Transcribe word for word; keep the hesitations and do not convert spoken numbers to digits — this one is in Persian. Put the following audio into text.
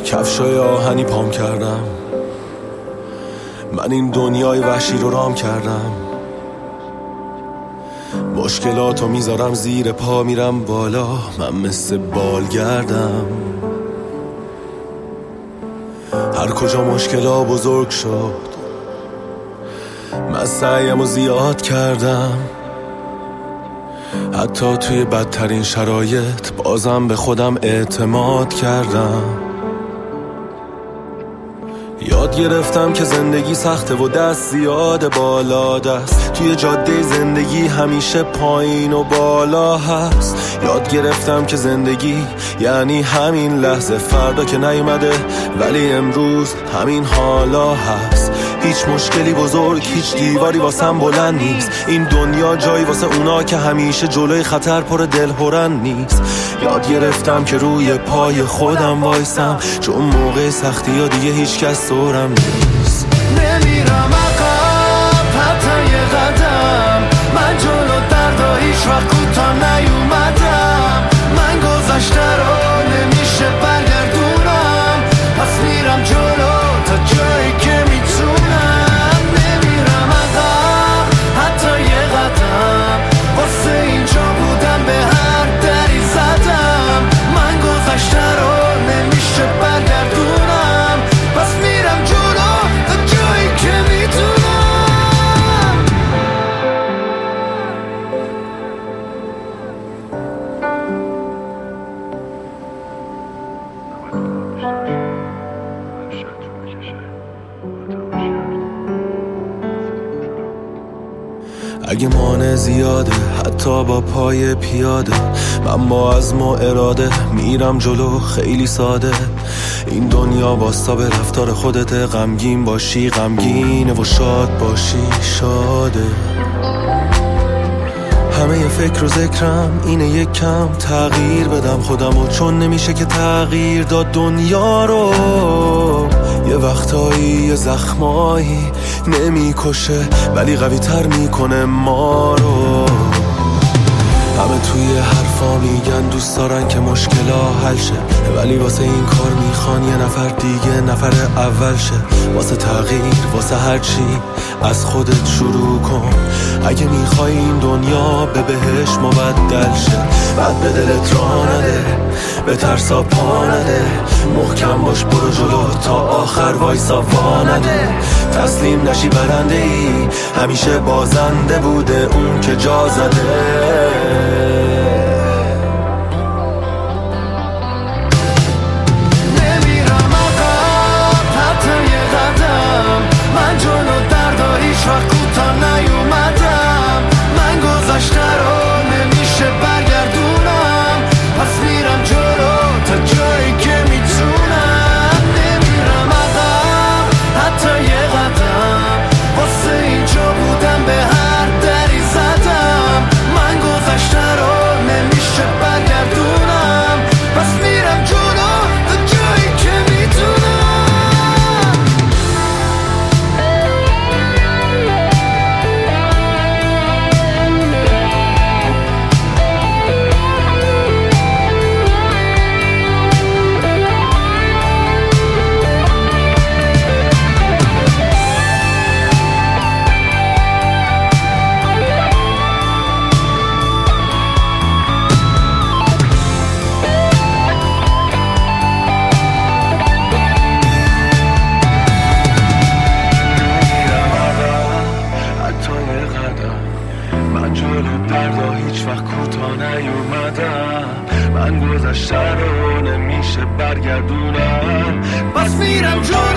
کفشای آهنی پام کردم، من این دنیای وحشی رو رام کردم. مشکلاتو میذارم زیر پا، میرم بالا، من مثل بالگردم. هر کجا مشکلا بزرگ شد، من سعیمو زیاد کردم. حتی توی بدترین شرایط بازم به خودم اعتماد کردم. یاد گرفتم که زندگی سخته و دست زیاد بالا دست، توی جاده زندگی همیشه پایین و بالا هست. یاد گرفتم که زندگی یعنی همین لحظه، فردا که نیومده ولی امروز همین حالا هست. هیچ مشکلی بزرگ، هیچ دیواری واسم بلند نیست. این دنیا جایی واسه اونا که همیشه جلوی خطر پر دلهرن نیست. یاد گرفتم که روی پای خودم وایسم، چون موقع سختی ها دیگه هیچ کس دورم نیست. نمیرم عقب حتی یه قدم، من جلو دردا هیچ وقت کوتاه نیومدم. من گذشته رو نمیشه برگردونم، پس میرم جلو تا جایی که میتونم. نمیرم عقب حتی یه قدم، واسه اینجا بودم به هر دری زدم. من گذشته رو نمیشه برگردونم، پس میرم جلو تا جایی که میتونم. اگه مانع زیاده حتی با پای پیاده، من با عزم و اراده میرم جلو خیلی ساده. این دنیا واستا به رفتار خودت، غمگین باشی غمگینه و شاد باشی شاده. همه ی فکر و ذکرم اینه یک کم تغییر بدم خودمو، چون نمیشه که تغییر داد دنیا رو. یه وقتایی یه زخمایی نمیکشه ولی قوی تر میکنه ما رو. همه توی حرفا میگن دوست دارن که مشکلا حل شه، ولی واسه این کار میخوان یه نفر دیگه نفر اول شه. واسه تغییر واسه هر چی از خودت شروع کن. اگه میخوای این دنیا به بهش مبدل شه، بعد به دلت راه نده، به ترسا پا نده. محکم باش برو جلو تا آخر وایسا وا نده. تسلیم نشی برنده ای، همیشه بازنده بوده اون که جا زده. نمیرم عقب حتی یه قدم، من جلو دردا هیچ وقت کوتاه نیومدم. من گذشته رو نمیشه برگردونم، پس میرم جلو تا جایی که میتونم. نمیرم عقب حتی یه قدم، واسه اینجا بودم به هر دری زدم. من گذشته رو نمیشه برگردونم، پس میرم جلو تا جایی که میتونم. من جلو دردا هیچ وقت کوتاه نیومدم. من گذشته رو نمیشه برگردونم، پس میرم جلو